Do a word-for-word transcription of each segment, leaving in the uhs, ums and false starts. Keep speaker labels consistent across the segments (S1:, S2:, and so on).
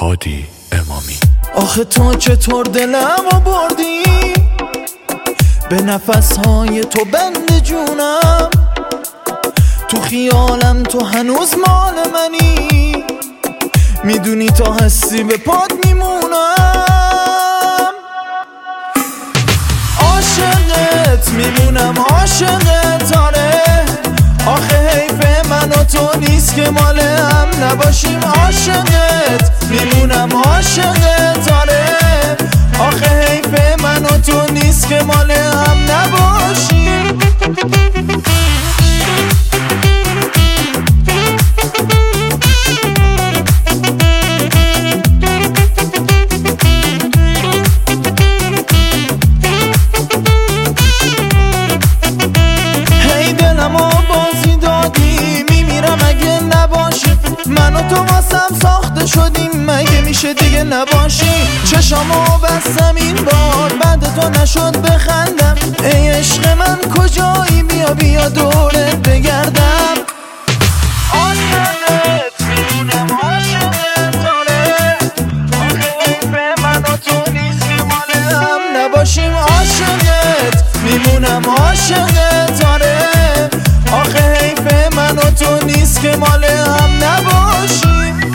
S1: هادی امامی.
S2: آخه تو چطور دلمو بردی، به نفسهای تو بند جونم، تو خیالم تو هنوز مال منی، میدونی تا هستی به پات میمونم. عاشقت میمونم، عاشقت آره، آخه حیف من و تو نیست که مال هم نباشیم. عاشقت میمونم، عاشقت آره، آخه حیف من و تو نیست که مال هم نباشیم. من و تو واسم ساخته شدیم، مگه میشه دیگه نباشی؟ چشامو بستم این بار، بعد تو نشد بخندم. ای عشق من کجایی، بیا بیا دورت بگردم. عاشقت میمونم، عاشقت آره، آخه حیف من و تو نیست که مال هم نباشیم. عاشقت میمونم، عاشقت آره، آخه حیف من و تو نیست که مال هم نباشیم.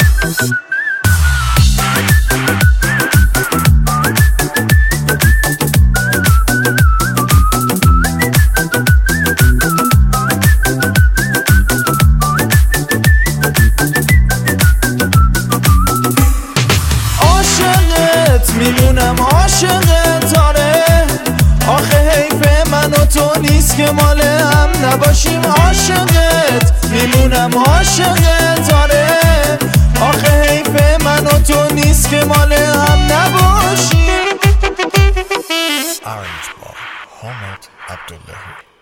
S2: عاشقت میمونم، عاشقت آره، آخه حیف من و تو نیست که مال هم نباشیم. عاشقت میمونم، عاشقت آره، آخه حیف من و تو نیست که مال هم نباشیم.
S1: Orange Ball, Hamid Abdullahi.